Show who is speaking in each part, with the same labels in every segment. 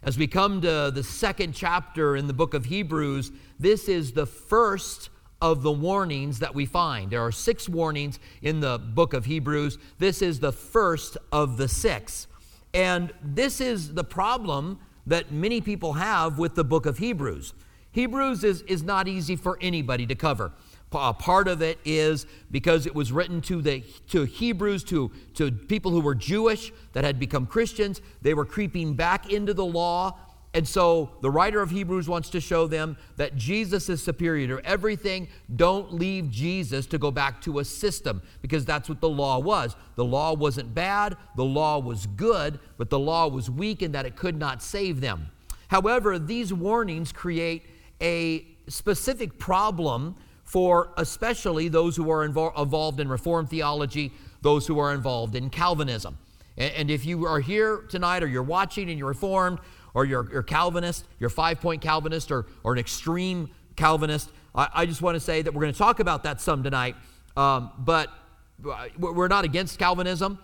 Speaker 1: As we come to the second chapter in the book of Hebrews, this is the first of the warnings that we find. There are 6 warnings in the book of Hebrews. This is the first of the 6. And this is the problem that many people have with the book of Hebrews. Hebrews is not easy for anybody to cover. Part of it is because it was written to Hebrews, to people who were Jewish that had become Christians. They were creeping back into the law. And so the writer of Hebrews wants to show them that Jesus is superior to everything. Don't leave Jesus to go back to a system, because that's what the law was. The law wasn't bad, the law was good, but the law was weak in that it could not save them. However, these warnings create a specific problem for especially those who are involved in Reformed theology, those who are involved in Calvinism. And if you are here tonight, or you're watching and you're Reformed, or you're Calvinist, you're 5-point Calvinist, or an extreme Calvinist, I just want to say that we're going to talk about that some tonight. But we're not against Calvinism.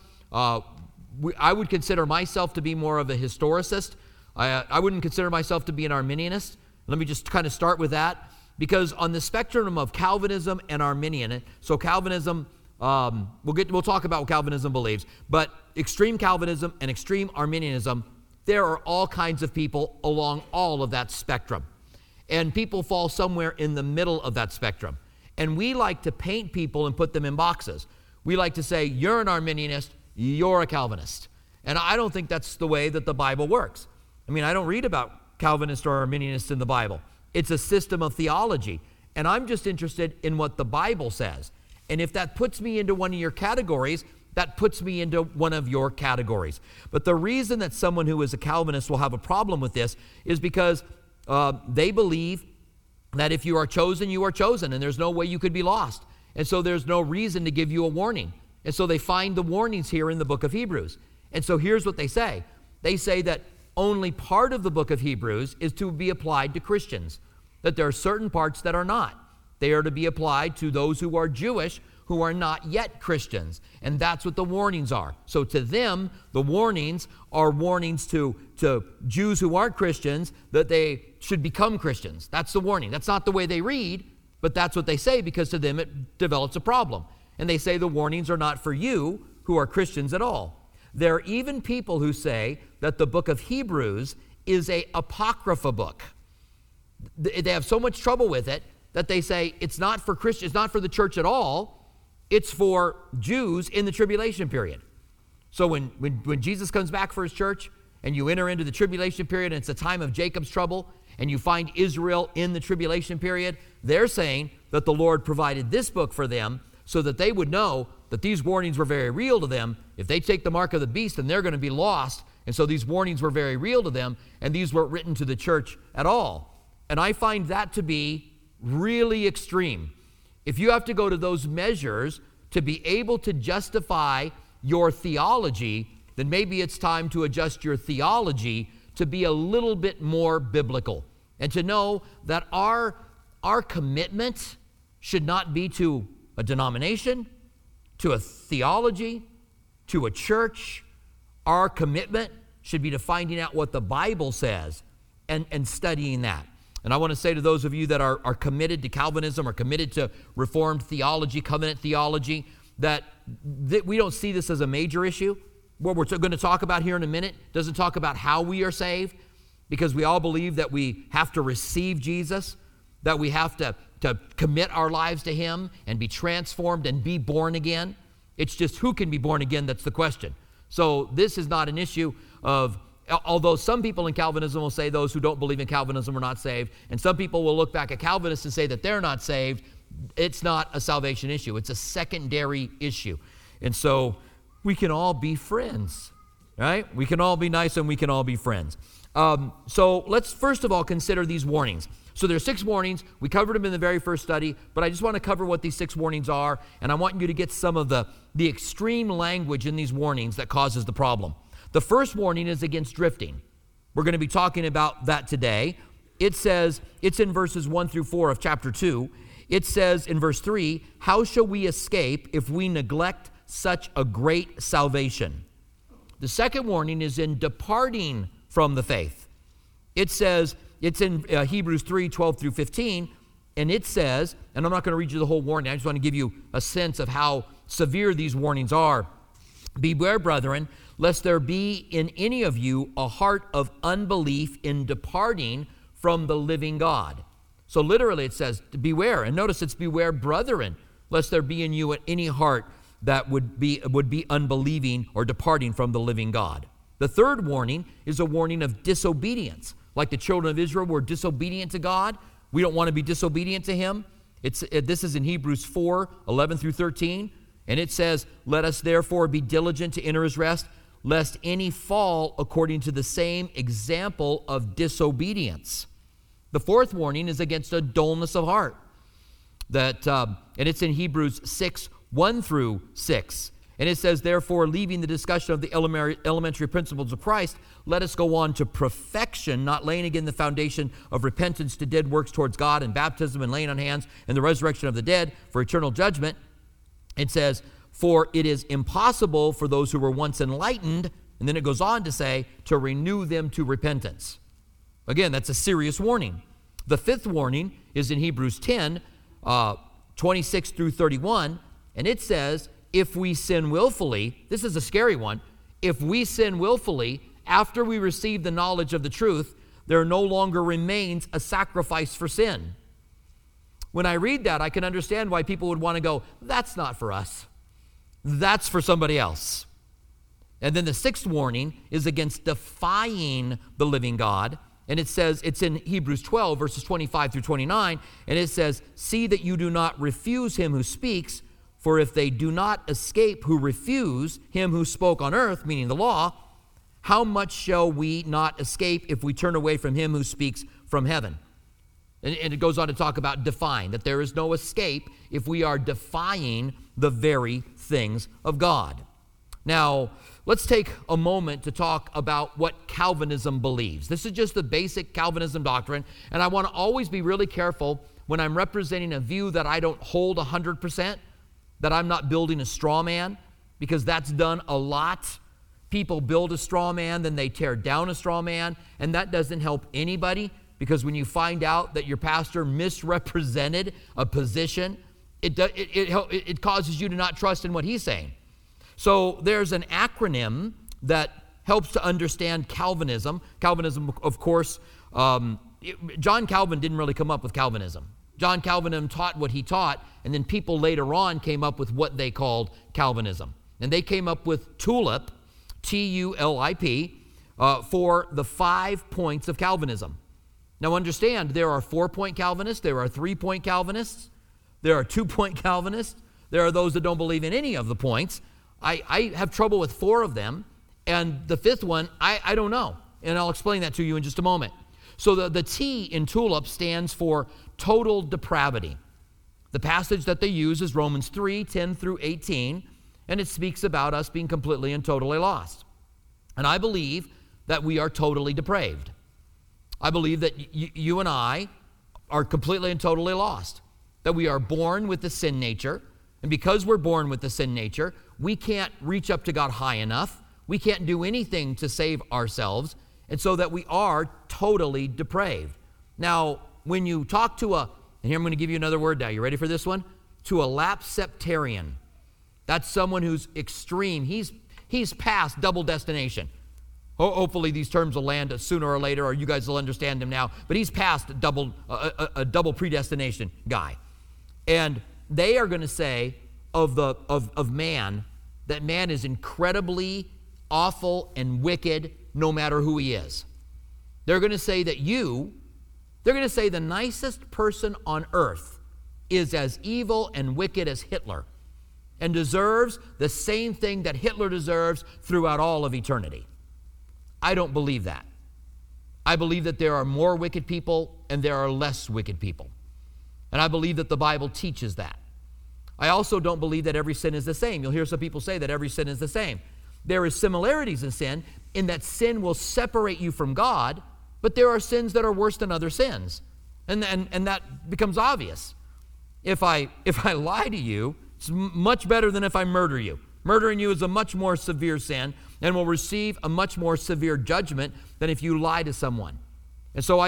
Speaker 1: I would consider myself to be more of a historicist. I wouldn't consider myself to be an Arminianist. Let me just kind of start with that. Because on the spectrum of Calvinism and Arminian, so Calvinism, we'll talk about what Calvinism believes, but extreme Calvinism and extreme Arminianism, there are all kinds of people along all of that spectrum. And people fall somewhere in the middle of that spectrum. And we like to paint people and put them in boxes. We like to say, you're an Arminianist, you're a Calvinist. And I don't think that's the way that the Bible works. I mean, I don't read about Calvinists or Arminianists in the Bible. It's a system of theology. And I'm just interested in what the Bible says. And if that puts me into one of your categories, that puts me into one of your categories. But the reason that someone who is a Calvinist will have a problem with this is because they believe that if you are chosen, you are chosen, and there's no way you could be lost. And so there's no reason to give you a warning. And so they find the warnings here in the book of Hebrews. And so here's what they say. They say that only part of the book of Hebrews is to be applied to Christians, that there are certain parts that are not. They are to be applied to those who are Jewish, who are not yet Christians. And that's what the warnings are. So to them, the warnings are warnings to Jews who aren't Christians, that they should become Christians. That's the warning. That's not the way they read, but that's what they say, because to them it develops a problem. And they say the warnings are not for you who are Christians at all. There are even people who say that the book of Hebrews is a apocrypha book. They have so much trouble with it that they say it's not for Christians, it's not for the church at all. It's for Jews in the tribulation period. So when Jesus comes back for his church, and you enter into the tribulation period, and it's a time of Jacob's trouble, and you find Israel in the tribulation period, they're saying that the Lord provided this book for them so that they would know that these warnings were very real to them. If they take the mark of the beast, then they're going to be lost. And so these warnings were very real to them, and these weren't written to the church at all. And I find that to be really extreme. If you have to go to those measures to be able to justify your theology, then maybe it's time to adjust your theology to be a little bit more biblical, and to know that our commitment should not be to a denomination, to a theology, to a church. Our commitment should be to finding out what the Bible says and studying that. And I want to say to those of you that are committed to Calvinism, or committed to Reformed theology, covenant theology, that we don't see this as a major issue. What we're going to talk about here in a minute doesn't talk about how we are saved, because we all believe that we have to receive Jesus, that we have to commit our lives to him and be transformed and be born again. It's just who can be born again that's the question. So this is not an issue of, although some people in Calvinism will say those who don't believe in Calvinism are not saved, and some people will look back at Calvinists and say that they're not saved. It's not a salvation issue. It's a secondary issue. And so we can all be friends, right? We can all be nice and we can all be friends. So let's first of all consider these warnings. So there's 6 warnings. We covered them in the very first study, but I just want to cover what these 6 warnings are, and I want you to get some of the extreme language in these warnings that causes the problem. The first warning is against drifting. We're going to be talking about that today. It says, it's in verses 1 through 4 of chapter 2. It says in verse 3, how shall we escape if we neglect such a great salvation? The second warning is in departing from the faith. It says, it's in Hebrews 3, 12 through 15, and it says, and I'm not going to read you the whole warning, I just want to give you a sense of how severe these warnings are. Beware, brethren, lest there be in any of you a heart of unbelief in departing from the living God. So literally it says, beware, and notice it's beware, brethren, lest there be in you any heart that would be unbelieving or departing from the living God. The third warning is a warning of disobedience. Like the children of Israel were disobedient to God, we don't want to be disobedient to him. This is in Hebrews 4, 11 through 13. And it says, let us therefore be diligent to enter his rest, lest any fall according to the same example of disobedience. The fourth warning is against a dullness of heart. And it's in Hebrews 6, 1 through 6. And it says, therefore, leaving the discussion of the elementary principles of Christ, let us go on to perfection, not laying again the foundation of repentance to dead works towards God and baptism and laying on hands and the resurrection of the dead for eternal judgment. It says, for it is impossible for those who were once enlightened, and then it goes on to say, to renew them to repentance. Again, that's a serious warning. The fifth warning is in Hebrews 10, 26 through 31, and it says, if we sin willfully, this is a scary one, if we sin willfully, after we receive the knowledge of the truth, there no longer remains a sacrifice for sin. When I read that, I can understand why people would want to go, that's not for us. That's for somebody else. And then the sixth warning is against defying the living God. And it says, it's in Hebrews 12, verses 25 through 29. And it says, see that you do not refuse him who speaks, for if they do not escape who refuse him who spoke on earth, meaning the law, how much shall we not escape if we turn away from him who speaks from heaven? And it goes on to talk about defying, that there is no escape if we are defying the very things of God. Now, let's take a moment to talk about what Calvinism believes. This is just the basic Calvinism doctrine, and I want to always be really careful when I'm representing a view that I don't hold 100%, that I'm not building a straw man, because that's done a lot. People build a straw man, then they tear down a straw man, and that doesn't help anybody, because when you find out that your pastor misrepresented a position, it causes you to not trust in what he's saying. So there's an acronym that helps to understand Calvinism. Calvinism, of course, John Calvin didn't really come up with Calvinism. John Calvin taught what he taught, and then people later on came up with what they called Calvinism. And they came up with TULIP, T-U-L-I-P, for the 5 points of Calvinism. Now understand, there are 4-point Calvinists, there are 3-point Calvinists, there are 2-point Calvinists, there are those that don't believe in any of the points. I have trouble with 4 of them, and the 5th one, I don't know, and I'll explain that to you in just a moment. So the T in TULIP stands for total depravity. The passage that they use is Romans 3, 10 through 18, and it speaks about us being completely and totally lost. And I believe that we are totally depraved. I believe that you and I are completely and totally lost, that we are born with the sin nature, and because we're born with the sin nature, we can't reach up to God high enough. We can't do anything to save ourselves, and so that we are totally depraved. Now, when you talk to and here I'm going to give you another word now. You ready for this one? To a lapseptarian. That's someone who's extreme. He's past double destination. Hopefully these terms will land sooner or later, or you guys will understand them now. But he's past a double predestination guy. And they are going to say of man that man is incredibly awful and wicked no matter who he is. They're going to say that they're going to say the nicest person on earth is as evil and wicked as Hitler and deserves the same thing that Hitler deserves throughout all of eternity. I don't believe that. I believe that there are more wicked people and there are less wicked people. And I believe that the Bible teaches that. I also don't believe that every sin is the same. You'll hear some people say that every sin is the same. There is similarities in sin that sin will separate you from God, but there are sins that are worse than other sins. And that becomes obvious. If I lie to you, it's much better than if I murder you. Murdering you is a much more severe sin and will receive a much more severe judgment than if you lie to someone. And so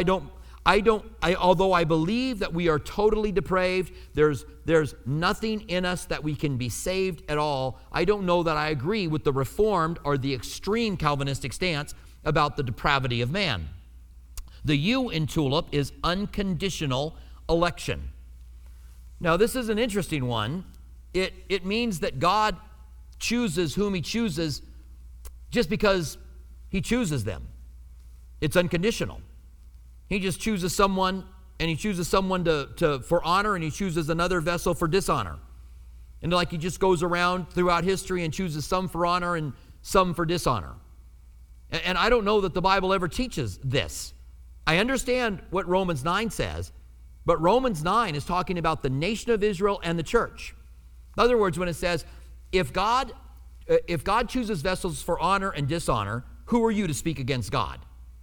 Speaker 1: although I believe that we are totally depraved, there's nothing in us that we can be saved at all, I don't know that I agree with the Reformed or the extreme Calvinistic stance about the depravity of man. The U in TULIP is unconditional election. Now, this is an interesting one. It means that God chooses whom he chooses just because he chooses them. It's unconditional. He just chooses someone, and he chooses someone for honor, and he chooses another vessel for dishonor. And like he just goes around throughout history and chooses some for honor and some for dishonor. And I don't know that the Bible ever teaches this. I understand what Romans 9 says, but Romans 9 is talking about the nation of Israel and the church. In other words, when it says, if God chooses vessels for honor and dishonor, who are you to speak against God?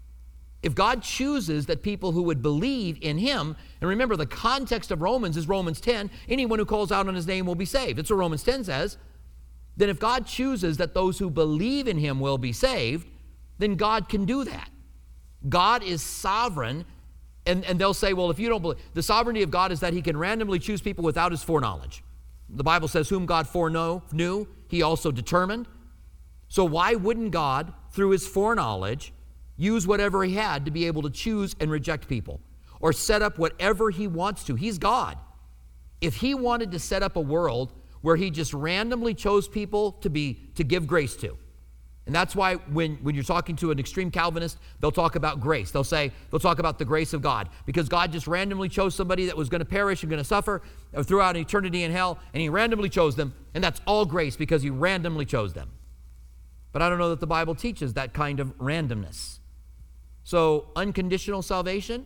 Speaker 1: If God chooses that people who would believe in him, and remember the context of Romans is Romans 10, anyone who calls out on his name will be saved. That's what Romans 10 says. Then if God chooses that those who believe in him will be saved, then God can do that. God is sovereign, and they'll say, well, if you don't believe, the sovereignty of God is that he can randomly choose people without his foreknowledge. The Bible says, whom God foreknew, he also determined. So why wouldn't God, through his foreknowledge, use whatever he had to be able to choose and reject people, or set up whatever he wants to? He's God. If he wanted to set up a world where he just randomly chose people to give grace to, and that's why when you're talking to an extreme Calvinist, they'll talk about grace. They'll talk about the grace of God, because God just randomly chose somebody that was going to perish and going to suffer throughout eternity in hell, and he randomly chose them, and that's all grace because he randomly chose them. But I don't know that the Bible teaches that kind of randomness. So unconditional salvation,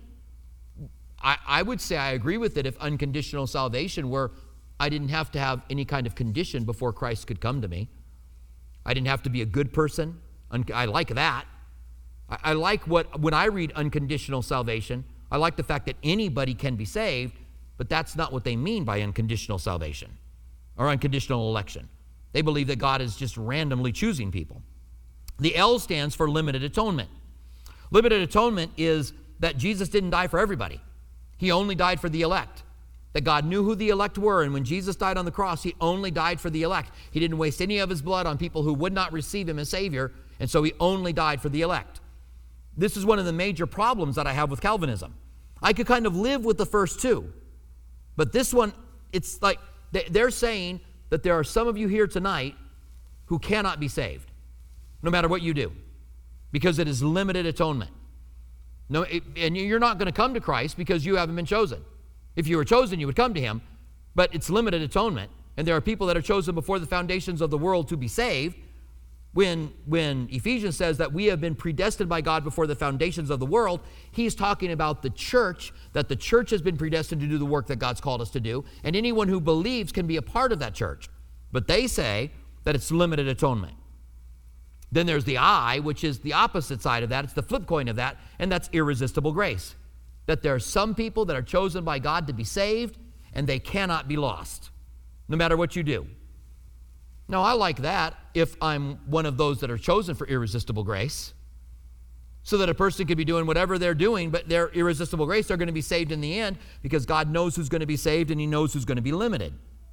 Speaker 1: I would say I agree with it if unconditional salvation were I didn't have to have any kind of condition before Christ could come to me. I didn't have to be a good person. I like that. I like when I read unconditional salvation, I like the fact that anybody can be saved, but that's not what they mean by unconditional salvation or unconditional election. They believe that God is just randomly choosing people. The L stands for limited atonement. Limited atonement is that Jesus didn't die for everybody. He only died for the elect. That God knew who the elect were, and when Jesus died on the cross, he only died for the elect. He didn't waste any of his blood on people who would not receive him as Savior, and so he only died for the elect. This is one of the major problems that I have with Calvinism. I could kind of live with the first two, but this one, it's like they're saying that there are some of you here tonight who cannot be saved, no matter what you do, because it is limited atonement. No, and you're not going to come to Christ because you haven't been chosen. If you were chosen, you would come to him, but it's limited atonement. And there are people that are chosen before the foundations of the world to be saved. When Ephesians says that we have been predestined by God before the foundations of the world, he's talking about the church, that the church has been predestined to do the work that God's called us to do, and anyone who believes can be a part of that church. But they say that it's limited atonement. Then there's the I, which is the opposite side of that. It's the flip coin of that, and that's irresistible grace. That there are some people that are chosen by God to be saved, and they cannot be lost, no matter what you do. Now, I like that if I'm one of those that are chosen for irresistible grace, so that a person could be doing whatever they're doing, but their irresistible grace, they're going to be saved in the end, because God knows who's going to be saved, and he knows who's going to be limited.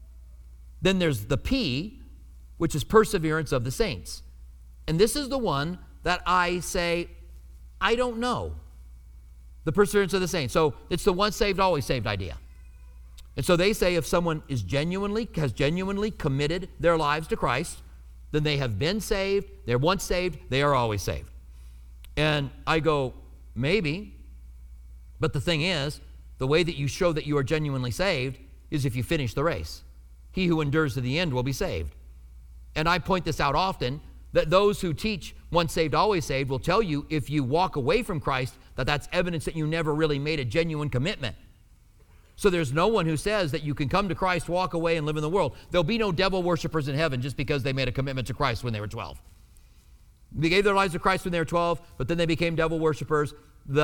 Speaker 1: Then there's the P, which is perseverance of the saints. And this is the one that I say, I don't know. The perseverance of the saints. So it's the once saved, always saved idea. And so they say if someone has genuinely committed their lives to Christ, then they have been saved, they're once saved, they are always saved. And I go, maybe, but the thing is, the way that you show that you are genuinely saved is if you finish the race. He who endures to the end will be saved. And I point this out often, that those who teach once saved, always saved will tell you if you walk away from Christ, that's evidence that you never really made a genuine commitment. So there's no one who says that you can come to Christ, walk away, and live in the world. There'll be no devil worshipers in heaven just because they made a commitment to Christ when they were 12. They gave their lives to Christ when they were 12, but then they became devil worshipers.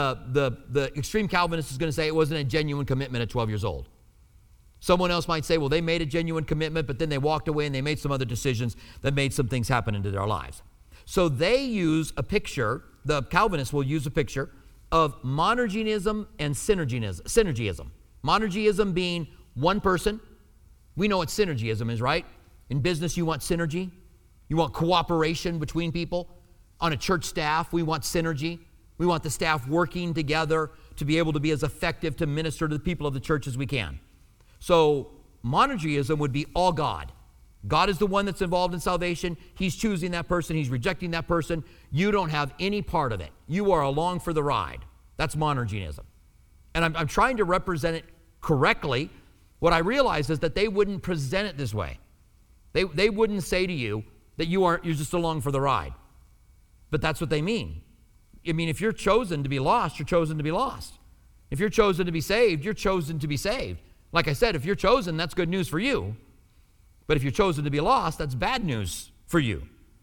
Speaker 1: The extreme Calvinist is going to say it wasn't a genuine commitment at 12 years old. Someone else might say, well, they made a genuine commitment, but then they walked away and they made some other decisions that made some things happen into their lives. So they use a picture, the Calvinists will use a picture of monergism and synergism. Monergism being one person. We know what synergism is, right? In business, you want synergy. You want cooperation between people. On a church staff, we want synergy. We want the staff working together to be able to be as effective to minister to the people of the church as we can. So monergism would be all God. God is the one that's involved in salvation. He's choosing that person. He's rejecting that person. You don't have any part of it. You are along for the ride. That's monergism. And I'm trying to represent it correctly. What I realize is that they wouldn't present it this way. They wouldn't say to you that you're just along for the ride. But that's what they mean. I mean, if you're chosen to be lost, you're chosen to be lost. If you're chosen to be saved, you're chosen to be saved. Like I said, if you're chosen, that's good news for you. But if you're chosen to be lost, that's bad news for you.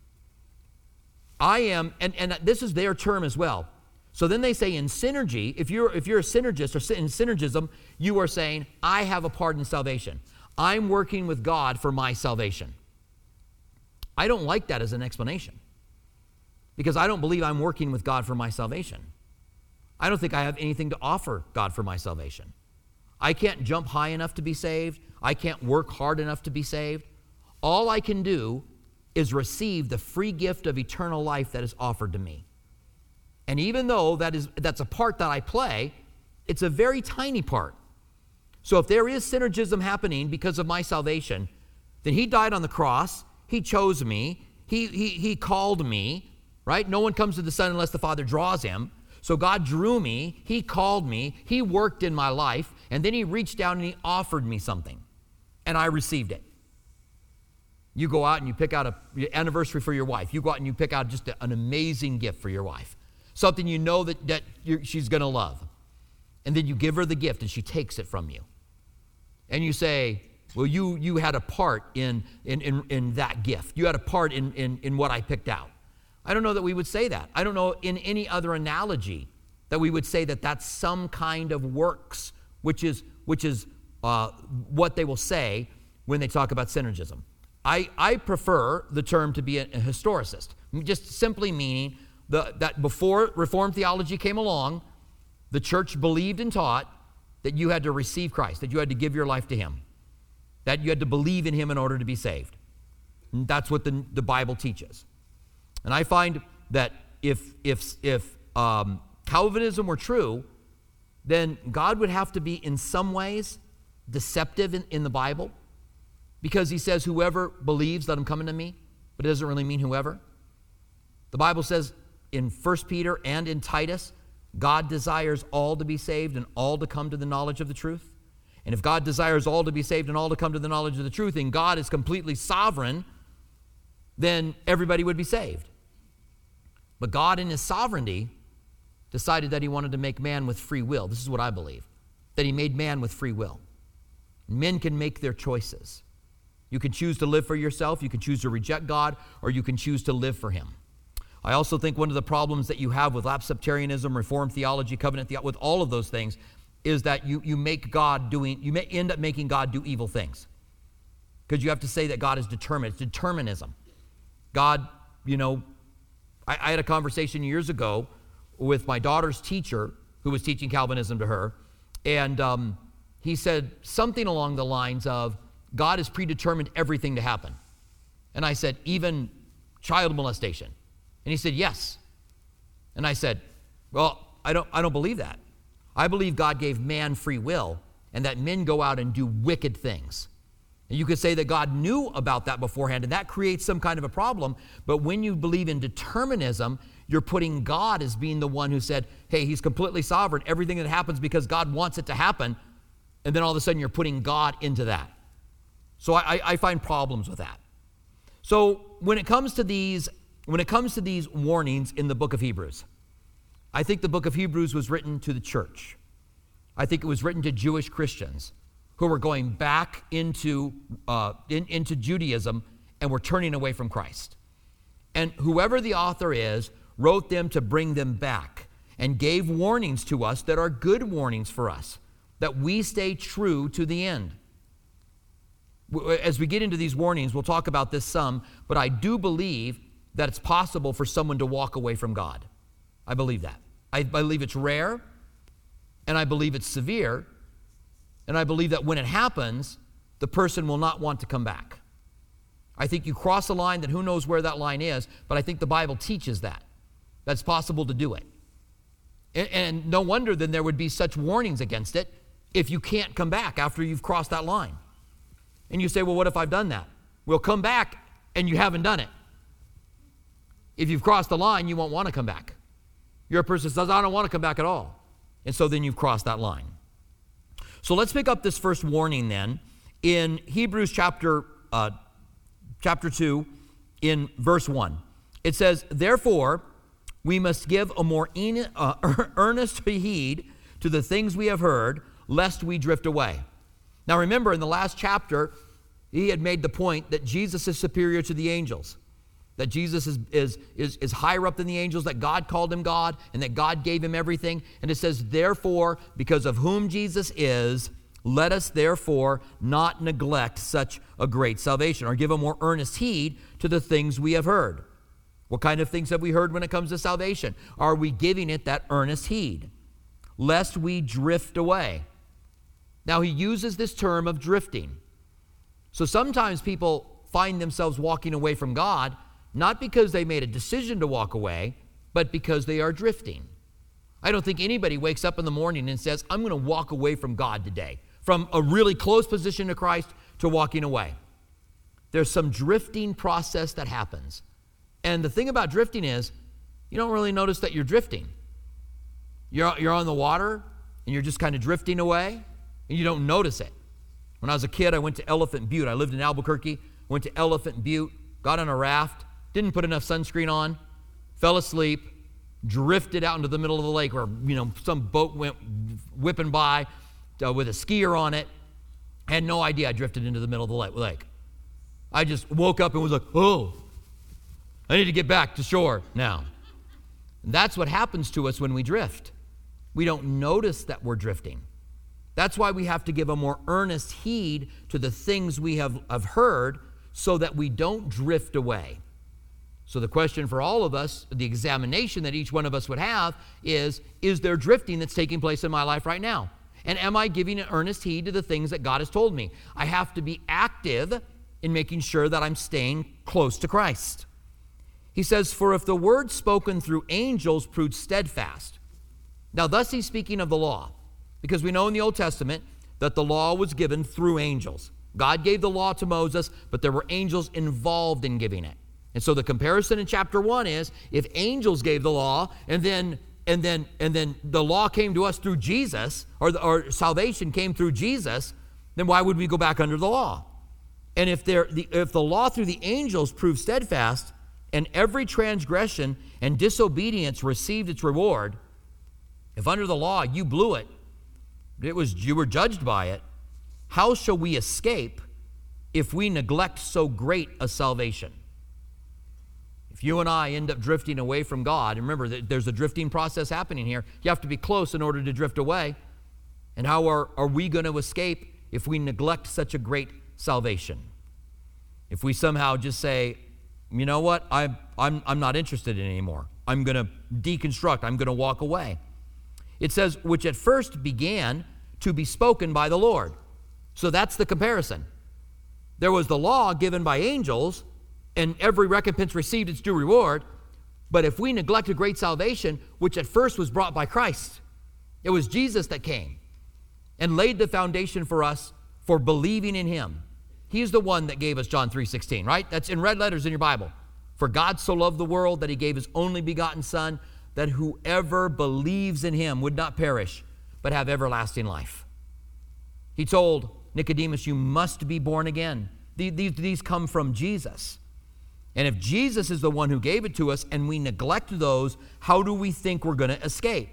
Speaker 1: I am, and this is their term as well. So then they say in synergy, if you're a synergist or in synergism, you are saying, I have a part in salvation. I'm working with God for my salvation. I don't like that as an explanation because I don't believe I'm working with God for my salvation. I don't think I have anything to offer God for my salvation. I can't jump high enough to be saved. I can't work hard enough to be saved. All I can do is receive the free gift of eternal life that is offered to me. And even though that's a part that I play, it's a very tiny part. So if there is synergism happening because of my salvation, then he died on the cross, he chose me, he called me, right? No one comes to the Son unless the Father draws him. So God drew me, he called me, he worked in my life, and then he reached down and he offered me something, and I received it. You go out and you pick out an anniversary for your wife. You go out and you pick out just an amazing gift for your wife, something you know that she's going to love. And then you give her the gift and she takes it from you. And you say, well, you had a part in that gift. You had a part in what I picked out. I don't know that we would say that. I don't know in any other analogy that we would say that that's some kind of works, which is what they will say when they talk about synergism. I prefer the term to be a historicist, just simply meaning that before Reformed theology came along, the church believed and taught that you had to receive Christ, that you had to give your life to him, that you had to believe in him in order to be saved. And that's what the Bible teaches. And I find that if Calvinism were true, then God would have to be in some ways deceptive in the Bible, because he says, whoever believes, let him come unto me, but it doesn't really mean whoever. The Bible says in 1 Peter and in Titus, God desires all to be saved and all to come to the knowledge of the truth. And if God desires all to be saved and all to come to the knowledge of the truth, and God is completely sovereign, then everybody would be saved. But God in his sovereignty decided that he wanted to make man with free will. This is what I believe, that he made man with free will. Men can make their choices. You can choose to live for yourself, you can choose to reject God, or you can choose to live for him. I also think one of the problems that you have with lapseptarianism, Reformed theology, covenant theology, with all of those things, is that you may end up making God do evil things. Because you have to say that God is determined. It's determinism. God, I had a conversation years ago with my daughter's teacher who was teaching Calvinism to her, and he said something along the lines of, God has predetermined everything to happen. And I said, even child molestation? And he said, yes. And I said, well, I don't believe that. I believe God gave man free will and that men go out and do wicked things. And you could say that God knew about that beforehand, and that creates some kind of a problem. But when you believe in determinism, you're putting God as being the one who said, hey, he's completely sovereign. Everything that happens because God wants it to happen. And then all of a sudden you're putting God into that. So I find problems with that. So when it comes to these warnings in the book of Hebrews, I think the book of Hebrews was written to the church. I think it was written to Jewish Christians who were going back into Judaism and were turning away from Christ. And whoever the author is wrote them to bring them back and gave warnings to us that are good warnings for us, that we stay true to the end. As we get into these warnings, we'll talk about this some, but I do believe that it's possible for someone to walk away from God. I believe that. I believe it's rare, and I believe it's severe, and I believe that when it happens, the person will not want to come back. I think you cross a line that who knows where that line is, but I think the Bible teaches that. That's possible to do it. And no wonder then there would be such warnings against it if you can't come back after you've crossed that line. And you say, well, what if I've done that? Well, come back and you haven't done it. If you've crossed the line, you won't want to come back. You're a person that says, I don't want to come back at all. And so then you've crossed that line. So let's pick up this first warning then in Hebrews chapter 2 in verse 1. It says, therefore, we must give a more earnest heed to the things we have heard, lest we drift away. Now remember, in the last chapter, he had made the point that Jesus is superior to the angels, that Jesus is higher up than the angels, that God called him God, and that God gave him everything. And it says, therefore, because of whom Jesus is, let us therefore not neglect such a great salvation, or give a more earnest heed to the things we have heard. What kind of things have we heard when it comes to salvation? Are we giving it that earnest heed? Lest we drift away. Now he uses this term of drifting. So sometimes people find themselves walking away from God, not because they made a decision to walk away, but because they are drifting. I don't think anybody wakes up in the morning and says, I'm going to walk away from God today, from a really close position to Christ to walking away. There's some drifting process that happens. And the thing about drifting is, you don't really notice that you're drifting. You're on the water, and you're just kind of drifting away, and you don't notice it. When I was a kid, I went to Elephant Butte. I lived in Albuquerque, went to Elephant Butte, got on a raft, didn't put enough sunscreen on, fell asleep, drifted out into the middle of the lake where, some boat went whipping by with a skier on it. I had no idea I drifted into the middle of the lake. I just woke up and was like, oh, I need to get back to shore now. And that's what happens to us when we drift. We don't notice that we're drifting. That's why we have to give a more earnest heed to the things we have heard so that we don't drift away. So the question for all of us, the examination that each one of us would have is there drifting that's taking place in my life right now? And am I giving an earnest heed to the things that God has told me? I have to be active in making sure that I'm staying close to Christ. He says, for if the word spoken through angels proved steadfast. Now thus he's speaking of the law, because we know in the Old Testament that the law was given through angels. God gave the law to Moses, but there were angels involved in giving it. And so the comparison in chapter 1 is, if angels gave the law, and then the law came to us through Jesus, or salvation came through Jesus, then why would we go back under the law? And if the law through the angels proved steadfast, and every transgression and disobedience received its reward, if under the law you blew it, you were judged by it, how shall we escape if we neglect so great a salvation? If you and I end up drifting away from God, and remember that there's a drifting process happening here, you have to be close in order to drift away. And how are we going to escape if we neglect such a great salvation? If we somehow just say, you know what, I'm not interested in it anymore. I'm going to deconstruct. I'm going to walk away. It says, which at first began to be spoken by the Lord. So that's the comparison. There was the law given by angels, and every recompense received its due reward. But if we neglect a great salvation, which at first was brought by Christ, it was Jesus that came and laid the foundation for us for believing in him. He's the one that gave us John 3:16, right? That's in red letters in your Bible. For God so loved the world that he gave his only begotten Son, that whoever believes in him would not perish, but have everlasting life. He told Nicodemus, you must be born again. These come from Jesus. And if Jesus is the one who gave it to us and we neglect those, how do we think we're going to escape?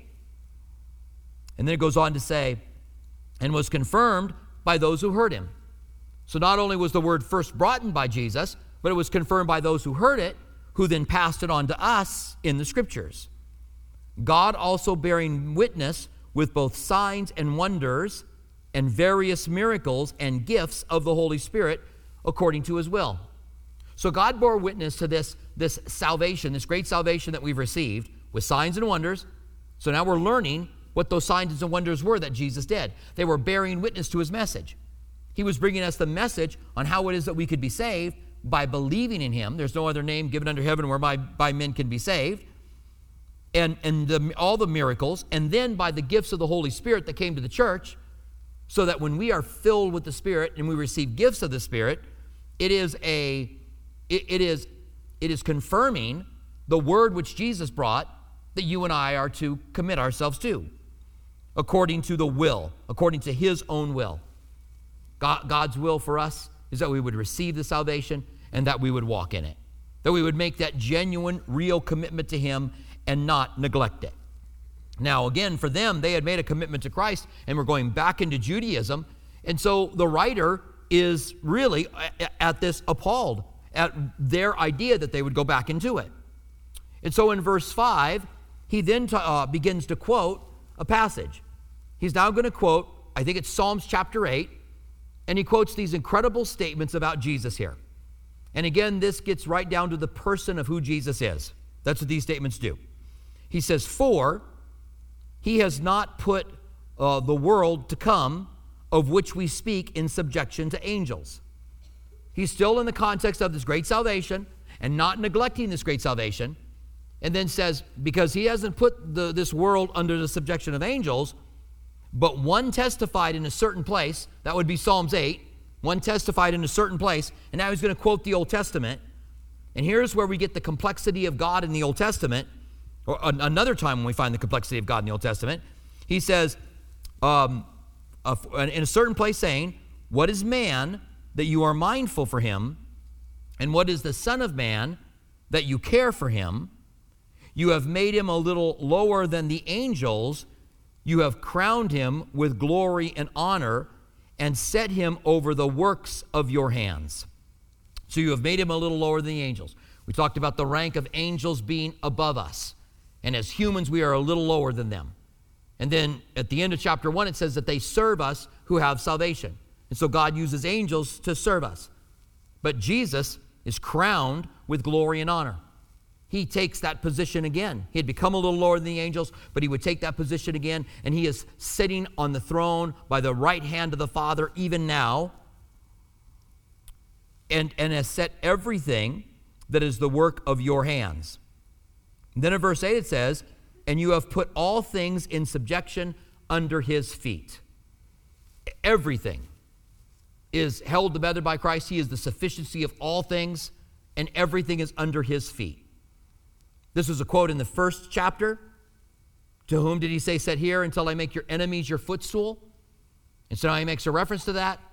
Speaker 1: And then it goes on to say, and was confirmed by those who heard him. So not only was the word first brought in by Jesus, but it was confirmed by those who heard it, who then passed it on to us in the scriptures. God also bearing witness with both signs and wonders and various miracles and gifts of the Holy Spirit according to his will. So God bore witness to this salvation, this great salvation that we've received with signs and wonders, So now we're learning what those signs and wonders were that Jesus did. They were bearing witness to his message. He was bringing us the message on how it is that we could be saved by believing in him. There's no other name given under heaven whereby men can be saved. And all the miracles, and then by the gifts of the Holy Spirit that came to the church, so that when we are filled with the Spirit and we receive gifts of the Spirit, it is confirming the word which Jesus brought that you and I are to commit ourselves to, according to the will, according to his own will. God's will for us is that we would receive the salvation and that we would walk in it, that we would make that genuine, real commitment to him and not neglect it. Now, again, for them, they had made a commitment to Christ and were going back into Judaism. And so the writer is really at this appalled at their idea that they would go back into it. And so in verse 5, he then begins to quote a passage. He's now going to quote, I think it's Psalms chapter 8, and he quotes these incredible statements about Jesus here. And again, this gets right down to the person of who Jesus is. That's what these statements do. He says, for he has not put the world to come, of which we speak, in subjection to angels. He's still in the context of this great salvation and not neglecting this great salvation. And then says, because he hasn't put this world under the subjection of angels, but one testified in a certain place, that would be Psalms 8, one testified in a certain place, and now he's going to quote the Old Testament. And here's where we get the complexity of God in the Old Testament, or another time when we find the complexity of God in the Old Testament. He says, in a certain place saying, what is man that you are mindful for him? And what is the Son of Man that you care for him? You have made him a little lower than the angels. You have crowned him with glory and honor and set him over the works of your hands. So you have made him a little lower than the angels. We talked about the rank of angels being above us. And as humans, we are a little lower than them. And then at the end of chapter 1, it says that they serve us who have salvation. And so God uses angels to serve us. But Jesus is crowned with glory and honor. He takes that position again. He had become a little lower than the angels, but he would take that position again, and he is sitting on the throne by the right hand of the Father even now, and has set everything that is the work of your hands. And then in verse 8 it says, and you have put all things in subjection under his feet. Everything is held together by Christ. He is the sufficiency of all things, and everything is under his feet. This was a quote in the first chapter. To whom did he say, sit here until I make your enemies your footstool? And so now he makes a reference to that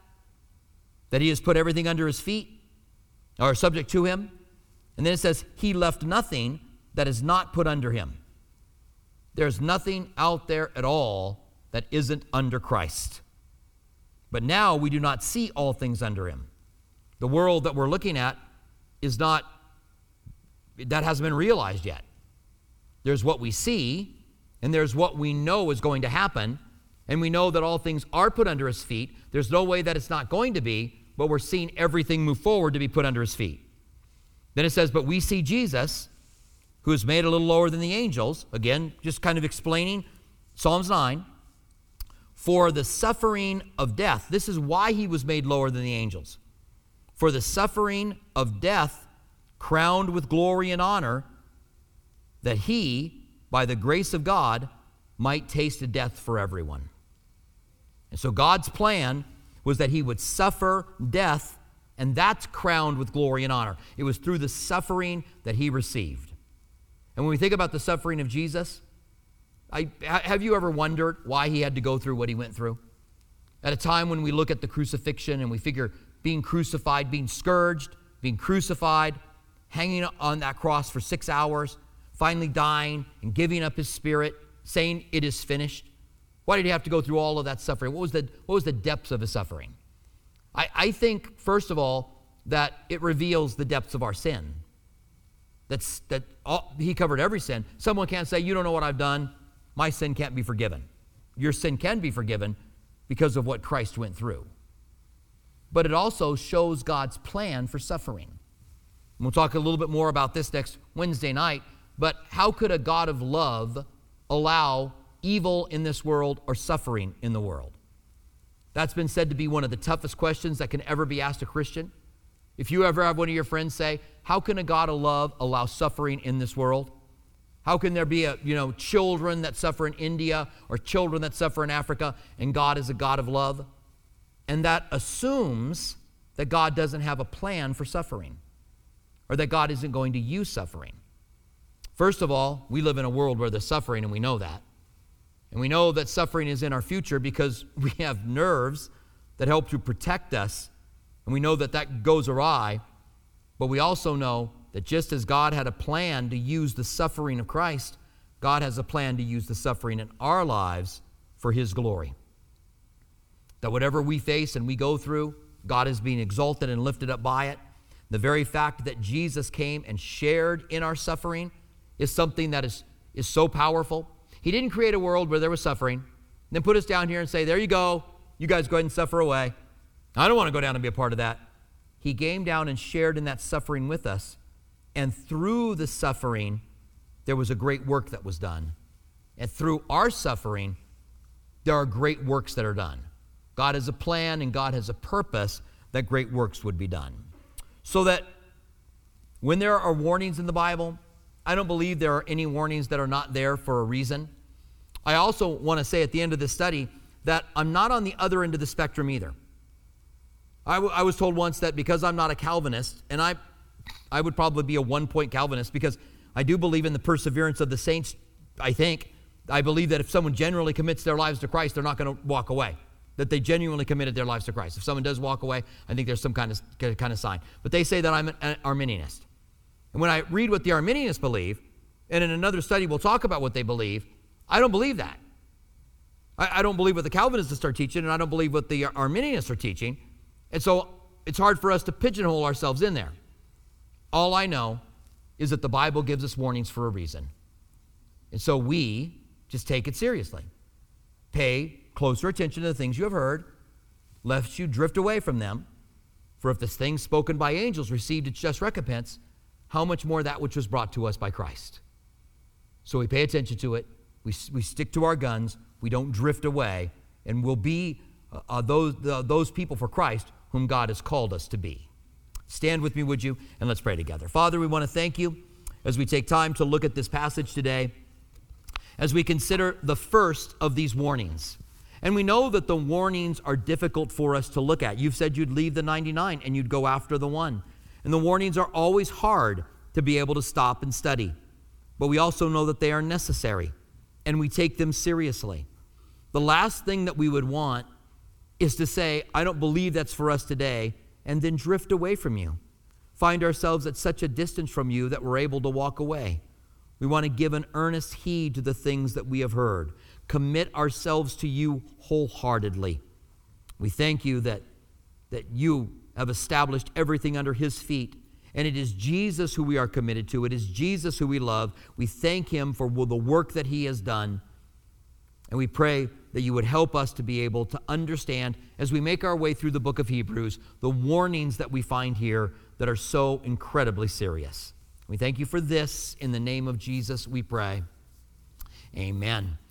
Speaker 1: he has put everything under his feet, or subject to him. And then it says, he left nothing that is not put under him. There's nothing out there at all that isn't under Christ. But now we do not see all things under him. The world that we're looking at is not, that hasn't been realized yet. There's what we see, and there's what we know is going to happen, and we know that all things are put under his feet. There's no way that it's not going to be, but we're seeing everything move forward to be put under his feet. Then it says, but we see Jesus, who is made a little lower than the angels, again, just kind of explaining Psalms 9, for the suffering of death. This is why he was made lower than the angels. For the suffering of death, crowned with glory and honor, that he, by the grace of God, might taste of death for everyone. And so God's plan was that he would suffer death, and that's crowned with glory and honor. It was through the suffering that he received. And when we think about the suffering of Jesus, have you ever wondered why he had to go through what he went through? At a time when we look at the crucifixion and we figure being crucified, being scourged, being crucified, hanging on that cross for 6 hours, finally dying and giving up his spirit, saying it is finished. Why did he have to go through all of that suffering? What was the depths of his suffering? I think, first of all, that it reveals the depths of our sin. He covered every sin. Someone can't say, you don't know what I've done. My sin can't be forgiven. Your sin can be forgiven because of what Christ went through. But it also shows God's plan for suffering. And we'll talk a little bit more about this next Wednesday night. But how could a God of love allow evil in this world or suffering in the world? That's been said to be one of the toughest questions that can ever be asked a Christian. If you ever have one of your friends say, how can a God of love allow suffering in this world? How can there be children that suffer in India or children that suffer in Africa, and God is a God of love? And that assumes that God doesn't have a plan for suffering, or that God isn't going to use suffering. First of all, we live in a world where there's suffering, and we know that. And we know that suffering is in our future because we have nerves that help to protect us, and we know that that goes awry. But we also know that just as God had a plan to use the suffering of Christ, God has a plan to use the suffering in our lives for His glory. That whatever we face and we go through, God is being exalted and lifted up by it. The very fact that Jesus came and shared in our suffering is something that is so powerful. He didn't create a world where there was suffering, and then put us down here and say, there you go, you guys go ahead and suffer away. I don't want to go down and be a part of that. He came down and shared in that suffering with us. And through the suffering, there was a great work that was done. And through our suffering, there are great works that are done. God has a plan and God has a purpose that great works would be done. So that when there are warnings in the Bible, I don't believe there are any warnings that are not there for a reason. I also want to say at the end of this study that I'm not on the other end of the spectrum either. I was told once that because I'm not a Calvinist, and I would probably be a one-point Calvinist because I do believe in the perseverance of the saints, I think. I believe that if someone genuinely commits their lives to Christ, they're not going to walk away, that they genuinely committed their lives to Christ. If someone does walk away, I think there's some kind of sign. But they say that I'm an Arminianist. And when I read what the Arminianists believe, and in another study we'll talk about what they believe, I don't believe that. I don't believe what the Calvinists are teaching, and I don't believe what the Arminianists are teaching. And so it's hard for us to pigeonhole ourselves in there. All I know is that the Bible gives us warnings for a reason. And so we just take it seriously. Pay closer attention to the things you have heard, lest you drift away from them. For if this thing spoken by angels received its just recompense, how much more that which was brought to us by Christ? So we pay attention to it. We stick to our guns. We don't drift away. And we'll be those people for Christ whom God has called us to be. Stand with me, would you? And let's pray together. Father, we want to thank you as we take time to look at this passage today, as we consider the first of these warnings. And we know that the warnings are difficult for us to look at. You've said you'd leave the 99 and you'd go after the one. And the warnings are always hard to be able to stop and study. But we also know that they are necessary, and we take them seriously. The last thing that we would want is to say, I don't believe that's for us today, and then drift away from you. Find ourselves at such a distance from you that we're able to walk away. We want to give an earnest heed to the things that we have heard. Commit ourselves to you wholeheartedly. We thank you that you have established everything under his feet, and it is Jesus who we are committed to. It is Jesus who we love. We thank him for the work that he has done, and we pray that you would help us to be able to understand, as we make our way through the book of Hebrews, the warnings that we find here that are so incredibly serious. We thank you for this. In the name of Jesus, we pray. Amen.